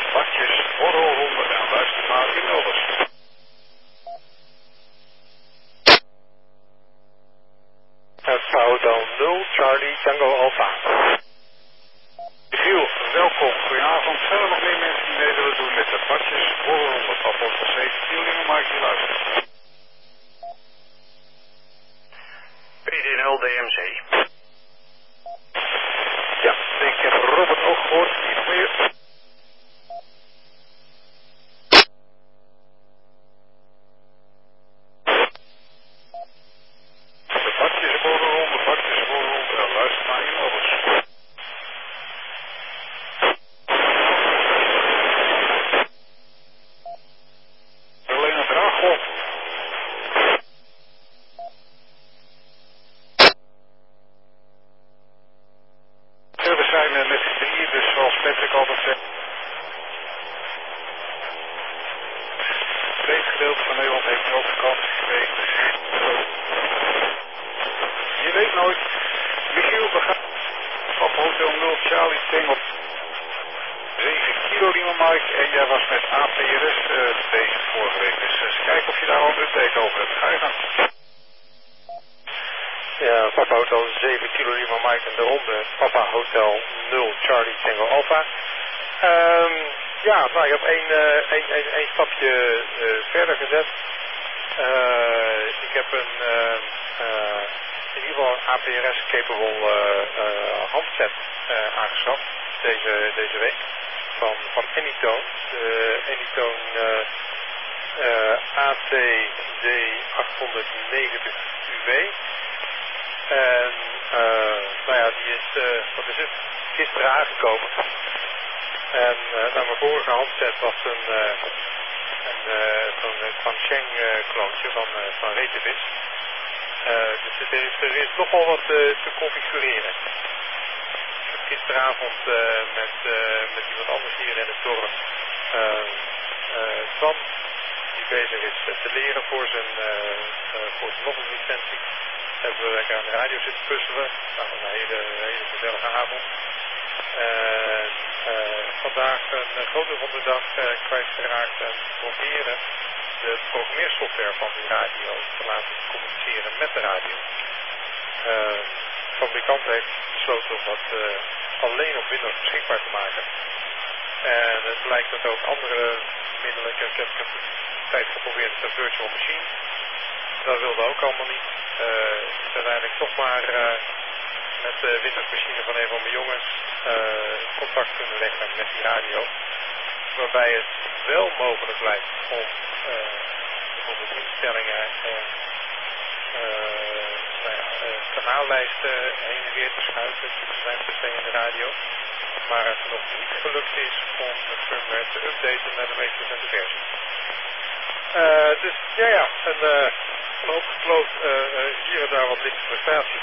Badjes Borrelronde en luister maar in Mulders. Papa Hotel 0, Charlie Tango Alpha. Michiel, welkom. Goedenavond. Zijn er nog meer mensen die mee willen doen met de Badjes Borrelronde? Papa Hotel 7 Kielingen, maak je luisteren. PD0 DMC. Ja, ik heb Robert ook gehoord. Iets meer. De Badjes Borrelronde en luister maar in Mulders. Alleen een draaggolf. We zijn met z'n drieën, dus zoals Patrick altijd zegt. Het tweede gedeelte van Nederland heeft nu ook vakantie geweest. Dus je weet nooit. Michiel, we gaan van Hotel 0 Charlie Tango 7 kilo Lima Mike en jij was met APRS bezig vorige week. Dus eens kijken of je daar al een update over hebt. Ga je gang. Ja, Papa Hotel 7 Kilo Lima Mike en de ronde Papa Hotel 0 Charlie Tango Alpha. Ja, nou, ik heb één stapje verder gezet. Ik heb in ieder geval een APRS-capable handset aangeschaft deze week van Anytone. De Anytone ATD890 UV. En nou ja, die is, wat is het, gisteren aangekomen. En nou, mijn vorige handset was zo'n Quansheng kloontje van Retevis. Dus er is nogal wat te configureren. Ik heb gisteravond met iemand anders hier in het dorp, Twan, die bezig is te leren voor zijn licentie. Hebben we lekker aan de radio zitten puzzelen. Nou, een hele gezellige avond. Vandaag een groot deel van de dag kwijtgeraakt en proberen de programmeersoftware van die radio te laten communiceren met de radio. De fabrikant heeft besloten om dat alleen op Windows beschikbaar te maken. En het blijkt dat ook andere middelen, ik heb een tijd geprobeerd met een virtual machine. Dat wilde ook allemaal niet. Is uiteindelijk toch maar met de Windowsmachine van een van mijn jongens contact kunnen leggen met die radio. Waarbij het wel mogelijk lijkt om bijvoorbeeld instellingen en kanaallijsten heen en weer te schuiven tussen zijn systeem en de radio. Maar het nog niet gelukt is om de firmware te updaten naar de meest recente versie. Dus ja, een hoop gekloot, hier en daar wat lichte frustratie.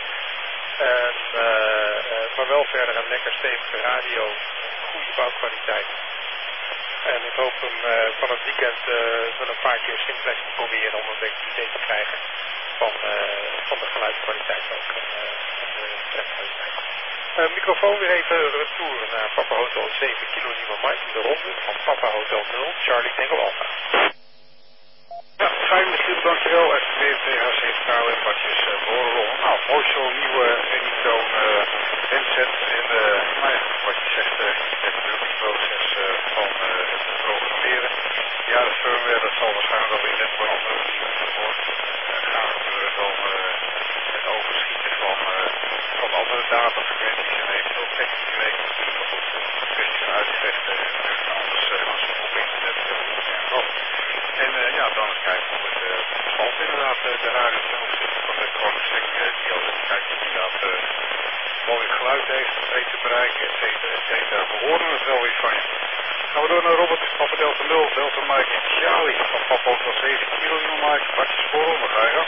Maar wel verder een lekker stevige radio, goede bouwkwaliteit. En ik hoop hem van het weekend wel een paar keer simplex te proberen om een beetje idee te krijgen van de geluidskwaliteit ook en de stemkwaliteit. Microfoon weer even retour naar Papa Hotel 7 Kilo Lima Mike in de ronde van Papa Hotel 0 Charlie Tango Alpha. Ja, fijn Michiel, dankjewel. Echt weer THC Schaal en Badjes Borrelronde. Nou, mooi zo'n nieuwe Anytone handset. En nou ja, wat je zegt, het buildingproces van het programmeren. Ja, de firmware, dat zal waarschijnlijk wel weer net op een andere manier gaan gebeuren dan het overschieten van andere datafrequenties en eventueel technische rekeningen natuurlijk nog goed. Kwestie van uitvechten en anders gaan ze op internet en en ja, dan eens kijken hoe het valt inderdaad de radio ten opzichte van de Quansheng die al een tijdje inderdaad mooi geluid heeft, weet te bereiken, et cetera. We horen het wel weer van je. Gaan we door naar Robert, Papa Delta 0, Delta Mike en Charlie van Papa Hotel 7 Kilo Mike, Badjes Borrelronde, ga je gang.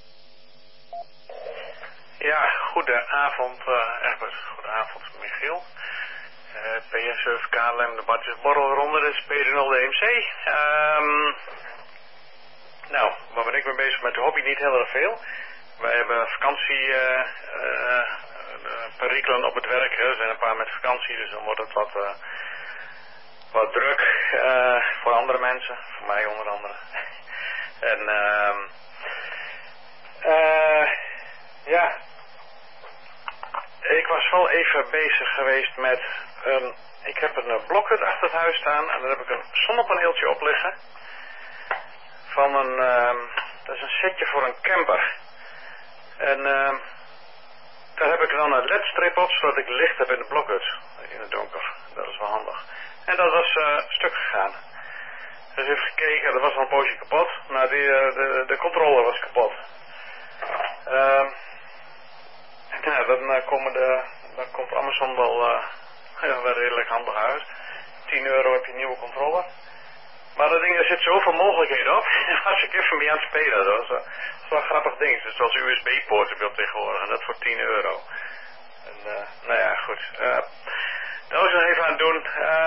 Ja, goedenavond Egbert, goedenavond Michiel. PS7 KLM, de Badjes Borrelronde, dus PD0 DMC. Nou, waar ben ik mee bezig met de hobby? Niet heel erg veel. Wij hebben vakantie perikelen op het werk. Er zijn een paar met vakantie, dus dan wordt het wat wat druk voor andere mensen, voor mij onder andere. En ja, ik was wel even bezig geweest met, ik heb een blokhut achter het huis staan en daar heb ik een zonnepaneeltje op liggen. Van dat is een setje voor een camper. En daar heb ik dan een ledstrip op, zodat ik licht heb in de blokhut, in het donker. Dat is wel handig. En dat was stuk gegaan. Dus even gekeken, dat was al een poosje kapot. Nou, de controller was kapot. Ja, dan komt Amazon wel redelijk handig uit. 10 euro heb je een nieuwe controller. Maar dat ding, er zit zoveel mogelijkheden op. Als ik even mee aan het spelen, dat was wel een grappig ding. Dus zoals USB-poort heb je op tegenwoordig en dat voor 10 euro. En, nou ja, goed. Dat was ik nog even aan het doen.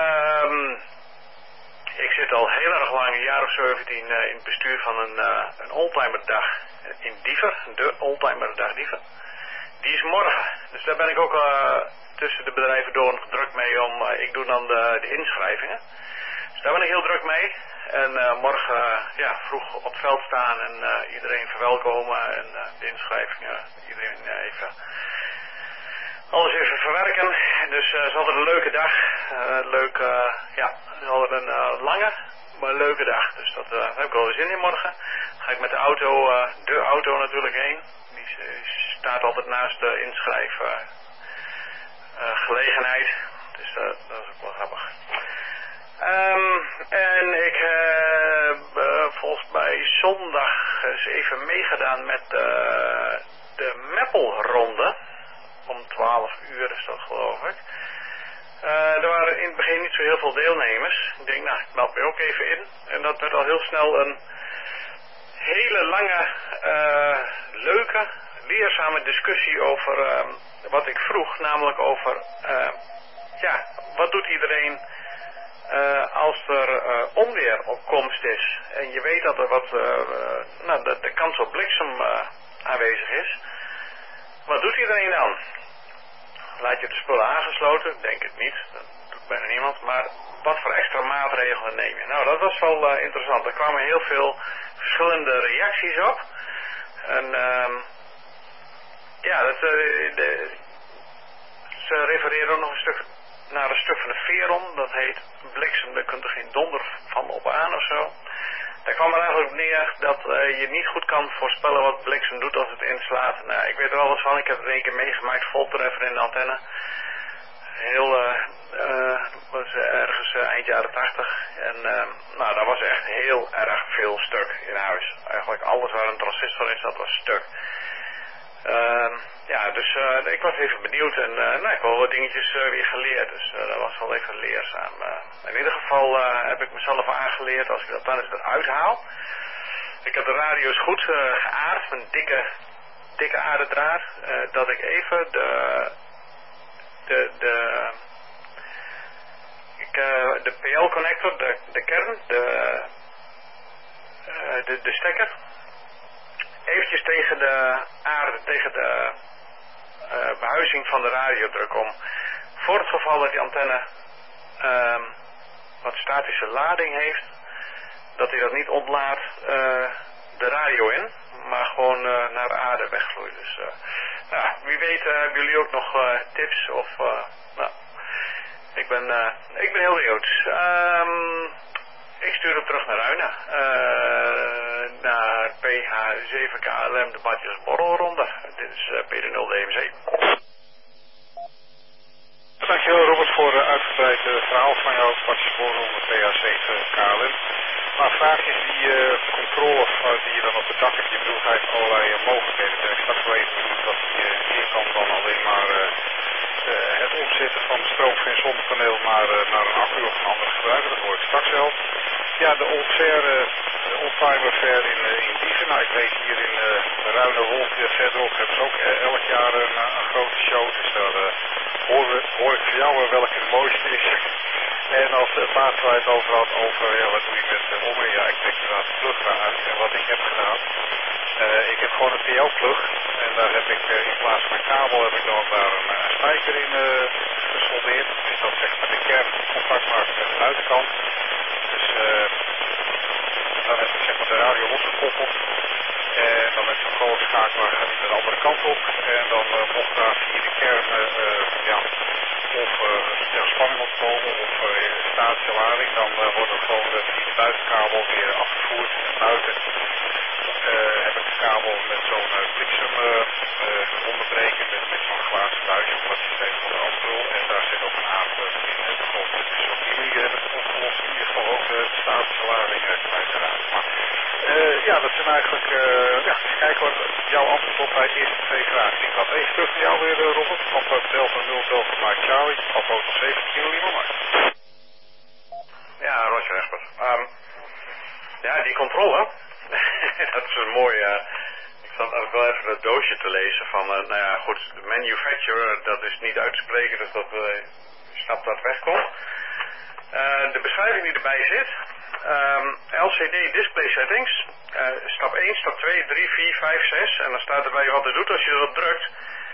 Ik zit al heel erg lang, een jaar of 17, in het bestuur van een oldtimerdag in Diever. De oldtimerdag Diever. Die is morgen. Dus daar ben ik ook tussen de bedrijven door druk mee ik doe dan de inschrijvingen. Dus daar ben ik heel druk mee. En morgen vroeg op het veld staan en iedereen verwelkomen en de inschrijvingen, iedereen even alles even verwerken. Dus het is altijd een leuke dag. Het is altijd een lange, maar een leuke dag. Dus daar heb ik wel weer zin in morgen. Ga ik met de auto natuurlijk heen. Die staat altijd naast de inschrijfgelegenheid. Dus dat is ook wel grappig. En ik heb volgens mij zondag eens even meegedaan met de Meppelronde. Om 12 uur is dat, geloof ik. Er waren in het begin niet zo heel veel deelnemers. Ik denk, nou, ik meld me ook even in. En dat werd al heel snel een hele lange, leuke, leerzame discussie over wat ik vroeg. Namelijk over, wat doet iedereen als er onweeropkomst is. En je weet dat er de kans op bliksem aanwezig is. Wat doet iedereen dan? Laat je de spullen aangesloten? Denk het niet. Dat doet bijna niemand. Maar wat voor extra maatregelen neem je? Nou, dat was wel interessant. Er kwamen heel veel verschillende reacties op. En ze refereerden ook nog een stuk naar een stuk van de Veron. Dat heet bliksem, daar kunt er geen donder van op aan of zo. Daar kwam er eigenlijk op neer dat je niet goed kan voorspellen wat bliksem doet als het inslaat. Nou, ik weet er alles van. Ik heb het 1 keer meegemaakt, voltreffer in de antenne. Was ergens eind jaren 80. En dat was echt heel erg veel stuk in huis. Eigenlijk alles waar een transistor in zat was stuk. Dus ik was even benieuwd en ik heb wel wat dingetjes weer geleerd. Dus dat was wel even leerzaam. In ieder geval heb ik mezelf aangeleerd als ik dat dan eens eruit haal. Ik heb de radio's goed geaard met een dikke aardedraad. Dat ik even de PL-connector, de kern, de stekker, eventjes tegen de aarde, tegen de behuizing van de radio druk om. Voor het geval dat die antenne wat statische lading heeft, dat hij dat niet ontlaat de radio in, maar gewoon naar de aarde wegvloeit. Dus wie weet hebben jullie ook nog tips of ik ben heel benieuwd. Ik stuur hem terug naar Ruinen. Naar PH7KLM, de Badjes Borrelronde. Dit is PD0 DMC. Dankjewel Robert voor uitgebreid verhaal van jou, Badjes Borrelronde PH7KLM. Maar vraag is die controle die je dan op het dak hebt, je bedoelt hij heeft allerlei mogelijkheden. Ik straks wel even benieuwd dat hij hier kan dan alleen maar het omzetten van stroom van een zonnepaneel naar een accu of een andere gebruiker, dat hoor ik straks wel. Ja, de oldtimer fair in Dieven. Nou, ik weet hier in de Ruine Wolf verderop hebben ze ook elk jaar een grote show. Dus daar hoor ik van jou welke het mooiste is. En als het laatste waar je het over had, over wat doe je met omring, ja, ik trek inderdaad de plug eruit. En wat ik heb gedaan, ik heb gewoon een PL-plug. En daar heb ik in plaats van een kabel heb ik dan daar een spijker in gesoldeerd. Dus dat zeg maar de kern contact maakt met de buitenkant. Dus dan heb ik zeg maar de radio losgekoppeld. En dan met zo'n kolenschakelaar gaat hij de andere kant op. En dan mocht daar via de kern of spanning opkomen of statische lading. Dan wordt het gewoon via de buitenkabel weer afgevoerd. En buiten heb ik een kabel met zo'n bliksem onderbreken met zo'n glazen buisje op het systeem van de afrol. En daar zit ook een haak in de grond. Dus op die manier heb ik het opgelost in ieder geval ook de statische lading kwijt te raken. Maar dat zijn eigenlijk, kijken wat jouw antwoord op bij de eerste twee vragen die ik had. Even terug naar jou weer, Robert. Op Delta 0 Delta Mike Charlie. Op auto 17 kilo maar. Ja, Roger Egbert. Die controle, dat is een mooi... ik zat ook wel even het doosje te lezen van, de manufacturer, dat is niet uit te spreken, dus dat snap dat wegkomt. De beschrijving die erbij zit, LCD display settings, stap 1, stap 2, 3, 4, 5, 6, en dan staat erbij wat het doet als je erop drukt.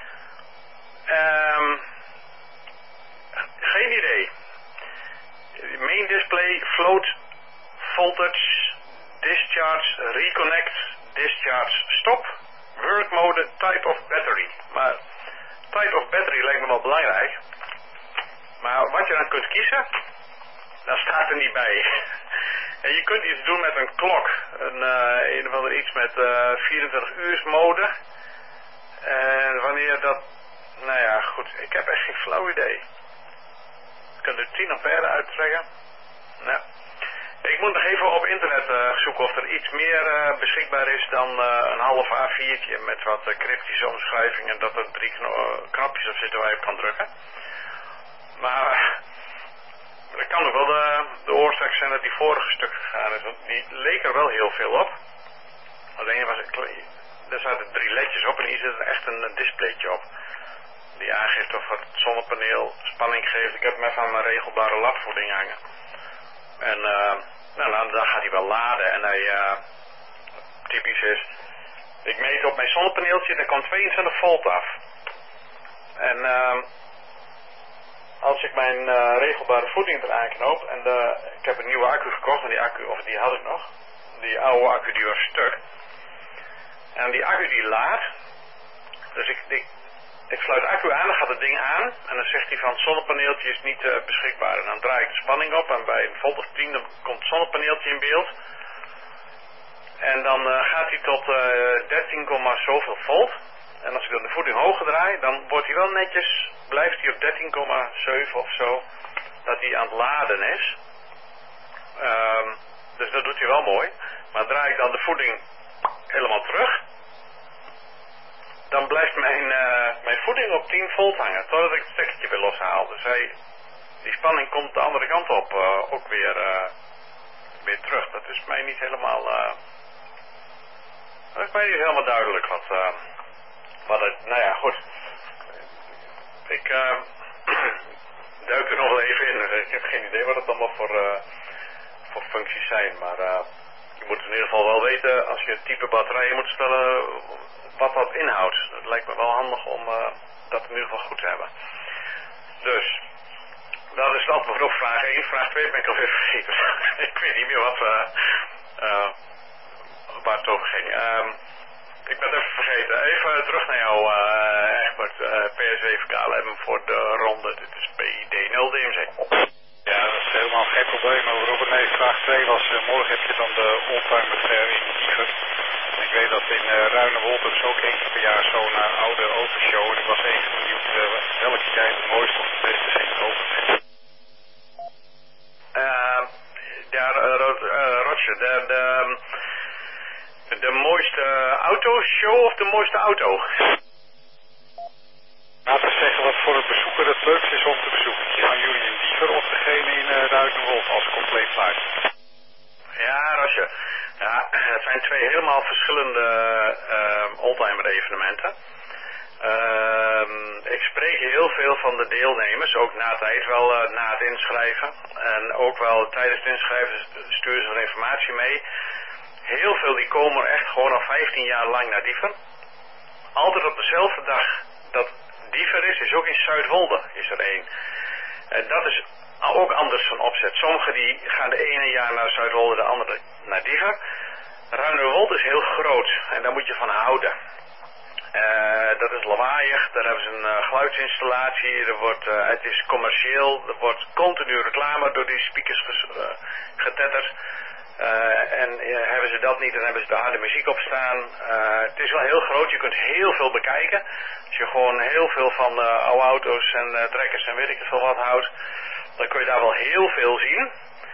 Geen idee. Main display, float, voltage, discharge, reconnect, discharge, stop, work mode, type of battery. Maar type of battery lijkt me wel belangrijk. Maar wat je dan kunt kiezen, dat staat er niet bij. En je kunt iets doen met een klok. Een of ander iets met 24 uur mode. En wanneer dat... ik heb echt geen flauw idee. Je kunt er 10 ampère uittrekken. Nou, ik moet nog even op internet zoeken of er iets meer beschikbaar is dan een half A4'tje met wat cryptische omschrijvingen, dat er 3 knopjes op zitten waar je op kan drukken. Maar dat kan ook wel de oorzaak zijn dat die vorige stuk gegaan is, want die leek er wel heel veel op. Alleen er zaten 3 ledjes op en hier zit er echt een displaytje op. Die aangeeft of het zonnepaneel spanning geeft. Ik heb hem even aan mijn regelbare ladvoeding hangen. En dan gaat hij wel laden en hij typisch is. Ik meet op mijn zonnepaneeltje, daar komt 22 volt af. En als ik mijn regelbare voeding eraan knoop en ik heb een nieuwe accu gekocht en die accu, of die had ik nog. Die oude accu die was stuk. En die accu die laadt. Dus ik sluit de accu aan, dan gaat het ding aan en dan zegt hij van het zonnepaneeltje is niet beschikbaar. En dan draai ik de spanning op en bij een voltage 10 dan komt het zonnepaneeltje in beeld. En dan gaat hij tot 13, zoveel volt. En als ik dan de voeding hoger draai, dan wordt hij wel netjes, blijft hij op 13,7 of zo, dat hij aan het laden is. Dus dat doet hij wel mooi. Maar draai ik dan de voeding helemaal terug, dan blijft mijn voeding op 10 volt hangen, totdat ik het stekkertje weer loshaal. Dus die spanning komt de andere kant op ook weer terug. Dat is mij niet helemaal, duidelijk wat het, goed. Ik duik er nog wel even in. Ik heb geen idee wat het allemaal voor functies zijn, maar je moet in ieder geval wel weten als je het type batterij moet stellen wat dat inhoudt. Het lijkt me wel handig om dat in ieder geval goed te hebben. Dus, dat is het antwoord op vraag 1. Vraag 2 ben ik alweer vergeten. Ik weet niet meer waar het over ging. Ik ben het even vergeten. Even terug naar jou, Egbert. PSW KLM voor de ronde. Dit is PID 0 DMC. Ja, dat is helemaal geen probleem. Robert, nee, vraag 2 was, morgen heb je dan de oldtimer fair in Diever. En ik weet dat in Ruinewold is ook één keer per jaar zo'n oude autoshow. En ik was even benieuwd welke jij het mooiste of het beste vindt over. Roger, de mooiste autoshow of de mooiste auto? Laten we zeggen wat voor het bezoeker het leukste is om te bezoeken. Van jullie in Diever of degene in Ruinewold als compleet plaatje? Ja, Roger. Ja, het zijn 2 helemaal verschillende oldtimer evenementen. Ik spreek heel veel van de deelnemers, ook na tijd wel na het inschrijven. En ook wel tijdens het inschrijven sturen ze wat informatie mee. Heel veel die komen echt gewoon al 15 jaar lang naar Diever. Altijd op dezelfde dag dat Diever is ook in Zuidwolde is er één. En dat is ook anders van opzet. Sommigen die gaan de ene jaar naar Zuidwolde, de andere naar Diever. Ruinerwold is heel groot en daar moet je van houden. Dat is lawaaiig, daar hebben ze een geluidsinstallatie, het is commercieel, er wordt continu reclame door die speakers getetterd. En hebben ze dat niet, dan hebben ze de harde muziek op staan. Het is wel heel groot, je kunt heel veel bekijken. Als je gewoon heel veel van oude auto's en trekkers en weet ik veel wat houdt, dan kun je daar wel heel veel zien.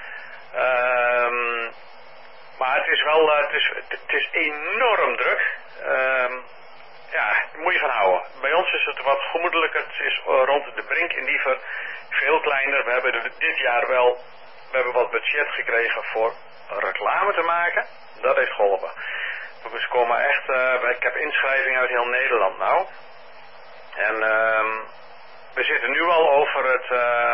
Maar het is wel, het is enorm druk. Ja, daar moet je van houden. Bij ons is het wat gemoedelijker. Het is rond de Brink in Diever veel kleiner. We hebben dit jaar wel, we hebben wat budget gekregen voor reclame te maken. Dat heeft geholpen. Dus komen echt, ik heb inschrijvingen uit heel Nederland nou. En we zitten nu al over het,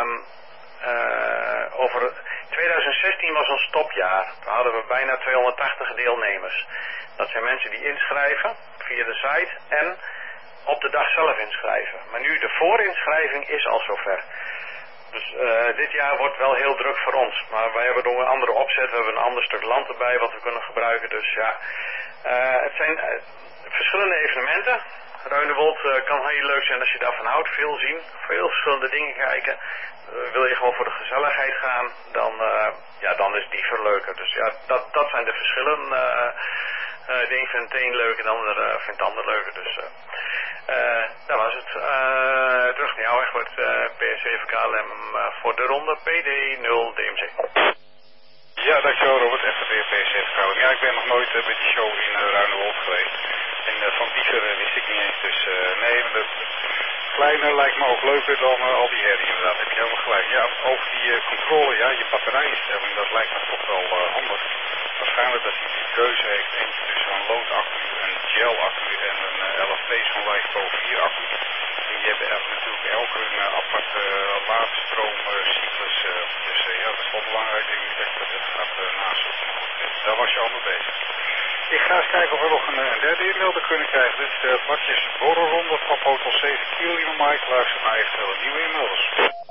2016 was ons topjaar. Toen hadden we bijna 280 deelnemers. Dat zijn mensen die inschrijven via de site en op de dag zelf inschrijven. Maar nu de voorinschrijving is al zover. Dus dit jaar wordt wel heel druk voor ons. Maar wij hebben nog een andere opzet. We hebben een ander stuk land erbij wat we kunnen gebruiken. Dus ja, het zijn verschillende evenementen. Ruinewold kan heel leuk zijn als je daarvan houdt. Veel zien, veel verschillende dingen kijken. Wil je gewoon voor de gezelligheid gaan, dan is Diever leuker. Dus ja, dat zijn de verschillen. De een vindt het een leuk en de ander vindt het ander leuker. Dus dat was het. Terug naar jou, Egbert. PSV KLM voor de ronde PD0 DMC. Ja, dankjewel Robert. Echt weer PSV KLM. Ja, ik ben nog nooit bij die show in Ruinewold geweest. En van Diever wist ik niet eens. Dus nee, maar dat kleine lijkt me ook leuker dan al die herrie inderdaad. Heb je helemaal gelijk. Ja, over die controle, ja, je batterijenstelling, dat lijkt me toch wel handig. Waarschijnlijk dat hij die keuze heeft eentje tussen een loodaccu, een gelaccu en een LFP, zo'n LiFePro 4 accu. En die hebben natuurlijk elke een aparte laadstroomcyclus. Dus ja, dat is wel belangrijk denk ik dat je dat gaat nazoeken. Daar was je al mee bezig. Ik ga eens kijken of we nog een derde inmelder kunnen krijgen. Dit is de Bartjes Borrelronde van Hotel 7 Kilo Mike. Luister naar eventueel nieuwe inmelders.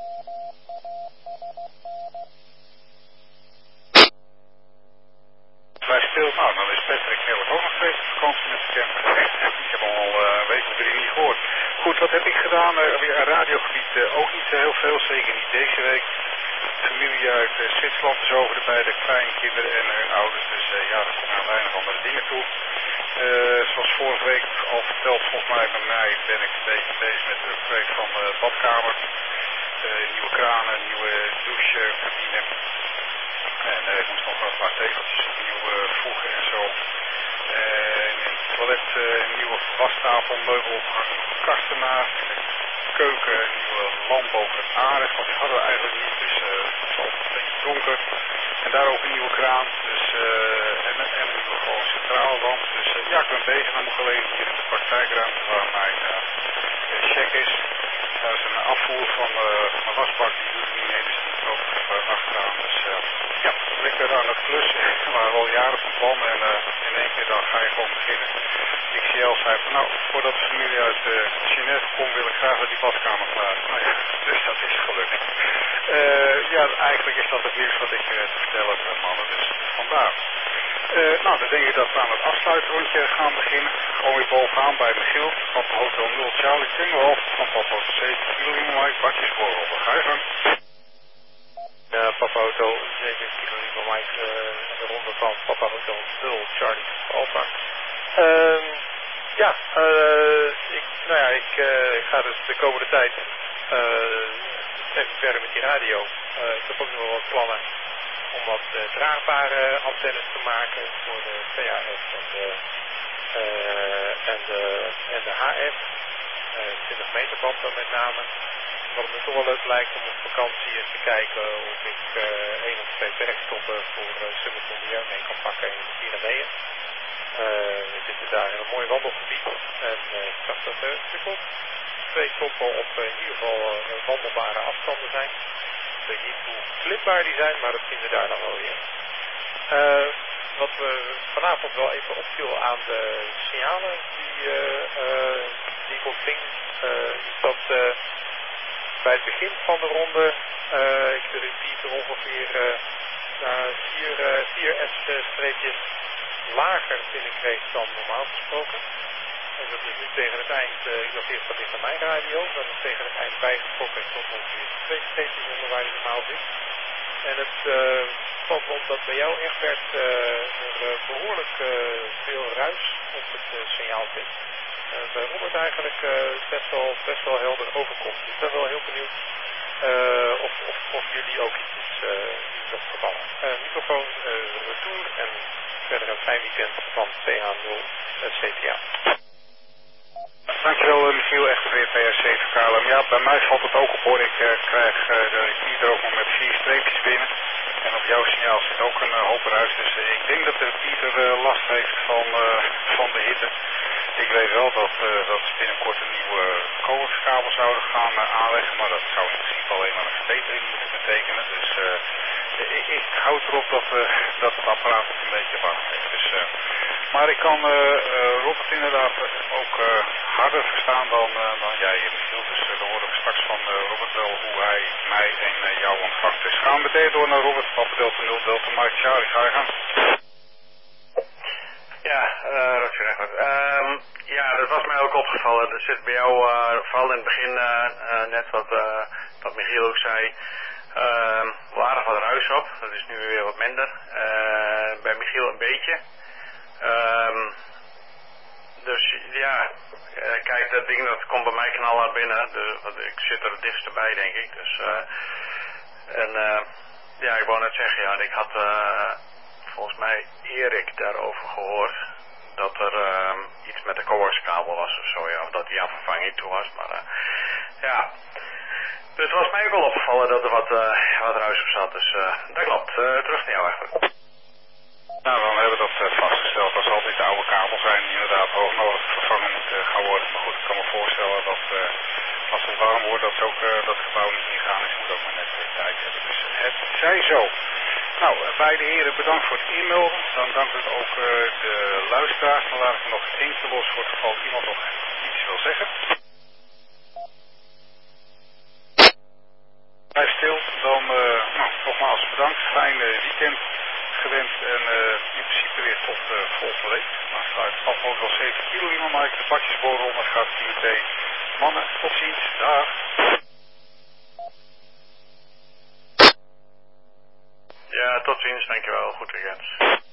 Wij stil, nou dan is Patrick Miller ook nog steeds op vakantie met de camper. Ik heb al een week of 3 niet gehoord. Goed, wat heb ik gedaan? Weer een radiogebied ook niet heel veel, zeker niet deze week. Familie uit Zwitserland is over bij de kleinkinderen en hun ouders. Dus ja, er komen weinig andere dingen toe. Zoals vorige week al verteld, volgens mij bij mij ben ik een beetje bezig met de upgrade van de badkamer. Nieuwe kranen, nieuwe douchecabine. En ik moest nog een paar tegeltjes opnieuw voegen en zo. En in het toilet een nieuwe wastafelmeubel opgehangen, kasten naast. In de keuken een nieuwe lamp boven het aanrecht, want die hadden we eigenlijk niet. Dus het is altijd een beetje donker. En daar ook een nieuwe kraan. Dus, en een nieuwe gewoon centrale lamp. Dus ja, ik ben bezig. Dan moet alleen hier in de praktijkruimte waar mijn check is. Daar is een afvoer van mijn wasbak, die doet het niet mee, dus die moet ook even achteraan. Dus ja, lekker aan het klussen. We waren al jaren van plan en in één keer dan ga je gewoon beginnen. XCL zei van nou, voordat de familie uit Genève komt, wil ik graag dat die badkamer klaar is. Nou ja, dus dat is gelukt. Ja, eigenlijk is dat het nieuws wat ik te vertellen heb, mannen, dus vandaar. Nou, dan denk ik dat we aan het afsluitrondje gaan beginnen. Gewoon weer bovenaan bij Michiel, van Hotel 0 Charlie Tingle, van Hotel 7 Kilo Mike, Bartjes Borrel. Ga je gang. Papa Hotel 7 Kilo Mike, de ronde van Papa Hotel 0 Charlie Alpha. Ik ga dus de komende tijd even verder met die radio. Ik heb ook nog wel wat plannen om wat draagbare antennes te maken voor de VHF en de HF. 20 meter band dan met name. Wat me toch wel leuk lijkt om op vakantie eens te kijken of ik 1 of 2 bergstoppen voor Summit mee kan pakken in de Pyreneeën. We zitten daar in een mooi wandelgebied en ik dacht dat er ook 2 stoppen op in ieder geval wandelbare afstanden zijn. Ik weet niet hoe klimbaar die zijn, maar dat zien we daar dan wel weer. Wat we vanavond wel even opviel aan de signalen die ik ontving, is dat bij het begin van de ronde ik de repeater ongeveer 4 S-streepjes lager binnenkreeg dan normaal gesproken. En dat is nu tegen het eind, ik dacht eerst dat ligt aan mijn radio, dat is tegen het eind bijgetrokken tot ongeveer 2 streepjes onder waar hij normaal zit. En het valt me op dat bij jou, Egbert, er behoorlijk veel ruis op het signaal zit. Bij Robert eigenlijk best wel helder overkomt. Dus ik ben wel heel benieuwd of jullie ook iets opgevallen. Microfoon retour en verder een fijn weekend van PH0 CTA. Dankjewel Michiel, echt weer PRC van KLM. Ja, bij mij valt het ook op hoor. Ik krijg de repeater ook nog met 4 streepjes binnen. En op jouw signaal zit ook een hoop ruis. Dus ik denk dat de repeater last heeft van de hitte. Ik weet wel dat ze binnenkort een nieuwe coaxkabel zouden gaan aanleggen. Maar dat zou in principe alleen maar een verbetering moeten betekenen. Dus ik houd erop dat het apparaat het een beetje warm heeft. Dus, maar ik kan Robert inderdaad ook harder verstaan dan jij, Michiel. Dus dan horen we straks van Robert wel hoe hij mij en jou ontvangt. Dus gaan we meteen door naar Robert, Papa Delta 0 Delta Mike Charlie. Ga je gang. Ja, Roger Egbert. Ja, dat was mij ook opgevallen. Er zit bij jou, vooral in het begin, net wat Michiel ook zei, aardig wat ruis op. Dat is nu weer wat minder. Bij Michiel een beetje. Dus ja, kijk, dat ding dat komt bij mij knalhard binnen. Want ik zit er het dichtst bij, denk ik. Dus, ja, ik wou net zeggen, ja, ik had volgens mij Erik daarover gehoord. Dat er iets met de coaxkabel was of zo, ja. Of dat die aan vervanging toe was, maar ja. Dus het was mij ook wel opgevallen dat er wat ruis op zat. Dus dat klopt. Terug naar jou eigenlijk. Nou, dan hebben we dat vastgesteld. Dat zal dit oude kabel zijn die inderdaad hoog nodig vervangen moet gaan worden. Maar goed, ik kan me voorstellen dat als het warm wordt, dat ook dat gebouw niet ingaan is. Moet ook maar net tijd hebben. Dus het zij zo. Nou, beide heren bedankt voor het e-mailen. Dan dank ik ook de luisteraars. Dan laat ik er nog eentje los voor het geval iemand nog iets wil zeggen. Blijf stil. Dan nogmaals bedankt. Fijn weekend gewenst en in principe weer tot volgende week. Dan sluit afval wel 7 kilo iemand, maar de pakjesborrel, maar gaat het meteen. Mannen, tot ziens. Dag. Ja, tot ziens. Dankjewel. Goed weekend.